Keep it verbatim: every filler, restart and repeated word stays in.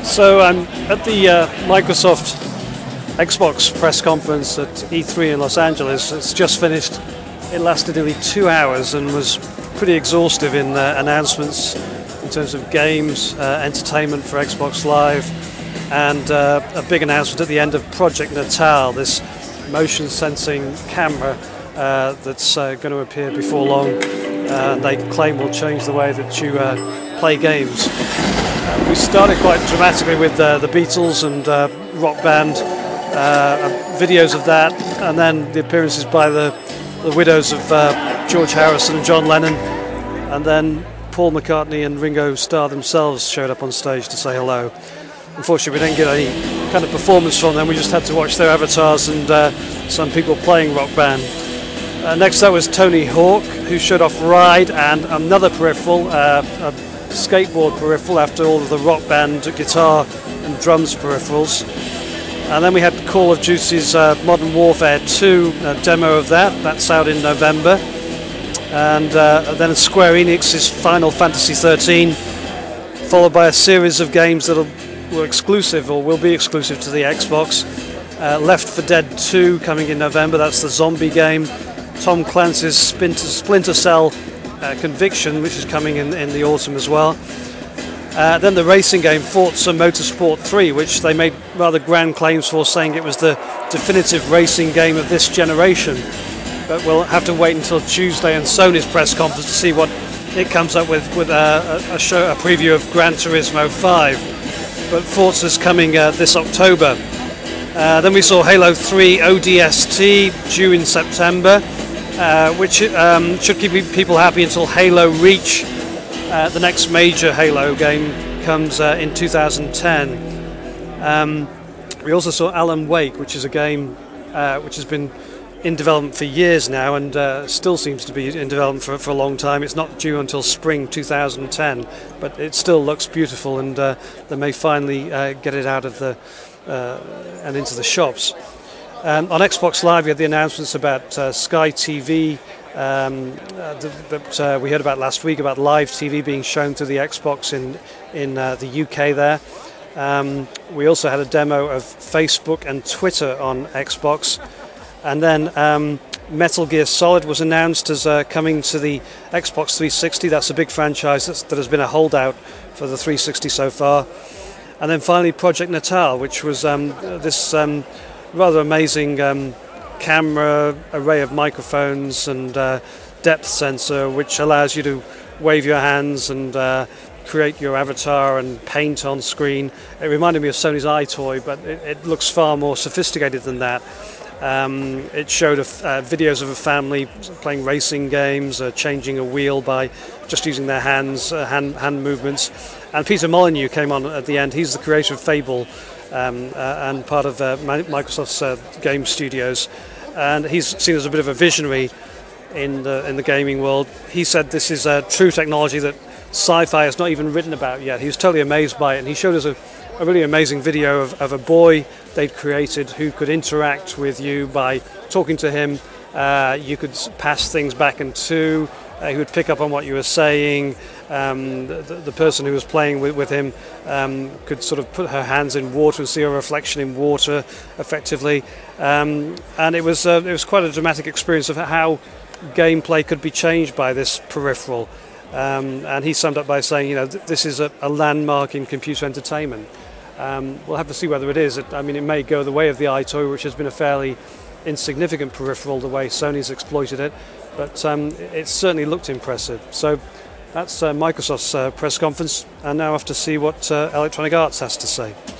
So I'm at the uh, Microsoft Xbox press conference at E three in Los Angeles. It's just finished. It lasted nearly two hours and was pretty exhaustive in uh, announcements in terms of games, uh, entertainment for Xbox Live, and uh, a big announcement at the end of Project Natal, this motion sensing camera uh, that's uh, going to appear before long. Uh, they claim will change the way that you uh, play games. Uh, we started quite dramatically with uh, the Beatles and uh, Rock Band, uh, videos of that, and then the appearances by the, the widows of uh, George Harrison and John Lennon, and then Paul McCartney and Ringo Starr themselves showed up on stage to say hello. Unfortunately, we didn't get any kind of performance from them. We just had to watch their avatars and uh, some people playing Rock Band. Uh, next up was Tony Hawk, who showed off Ride and another peripheral, uh, a skateboard peripheral after all of the Rock Band guitar and drums peripherals. And then we had Call of Duty's uh, Modern Warfare two, a demo of that. That's out in November. And uh, then Square Enix's Final Fantasy thirteen, followed by a series of games that were exclusive or will be exclusive to the Xbox. Uh, Left four Dead two coming in November, that's the zombie game. Tom Clancy's Splinter, Splinter Cell uh, Conviction, which is coming in, in the autumn as well. Uh, then the racing game Forza Motorsport three, which they made rather grand claims for, saying it was the definitive racing game of this generation. But we'll have to wait until Tuesday and Sony's press conference to see what it comes up with, with a, a, show, a preview of Gran Turismo five. But Forza's coming uh, this October. Uh, then we saw Halo three O D S T due in September, uh, which um, should keep people happy until Halo Reach, uh, the next major Halo game, comes uh, in two thousand ten. Um, we also saw Alan Wake, which is a game uh, which has been in development for years now and uh, still seems to be in development for, for a long time. It's not due until spring two thousand ten, but it still looks beautiful, and uh, they may finally uh, get it out of the uh, and into the shops. Um, on Xbox Live, we had the announcements about uh, Sky T V um, uh, that uh, we heard about last week, about live T V being shown through the Xbox in in uh, the U K there. Um, we also had a demo of Facebook and Twitter on Xbox. And then um, Metal Gear Solid was announced as uh, coming to the Xbox three sixty. That's a big franchise that's, that has been a holdout for the three sixty so far. And then finally Project Natal, which was um, this um, rather amazing um, camera, array of microphones and uh, depth sensor, which allows you to wave your hands and uh, create your avatar and paint on screen. It reminded me of Sony's iToy, but it, it looks far more sophisticated than that. Um, it showed a f- uh, videos of a family playing racing games, uh, changing a wheel by just using their hands, uh, hand, hand movements. And Peter Molyneux came on at the end. He's the creator of Fable um, uh, and part of uh, Microsoft's uh, game studios. And he's seen as a bit of a visionary in the, in the gaming world. He said this is a true technology that sci-fi has not even written about yet. He was totally amazed by it, and he showed us a a really amazing video of, of a boy they'd created who could interact with you by talking to him. Uh, you could pass things back and to. Uh, he would pick up on what you were saying. Um, the, the person who was playing with, with him um, could sort of put her hands in water and see a reflection in water effectively. Um, and it was uh, it was quite a dramatic experience of how gameplay could be changed by this peripheral. Um, and he summed up by saying, you know, th- this is a, a landmark in computer entertainment. Um, we'll have to see whether it is. It, I mean, it may go the way of the iToy, which has been a fairly insignificant peripheral, the way Sony's exploited it. But um, it certainly looked impressive. So that's uh, Microsoft's uh, press conference. And now I have to see what uh, Electronic Arts has to say.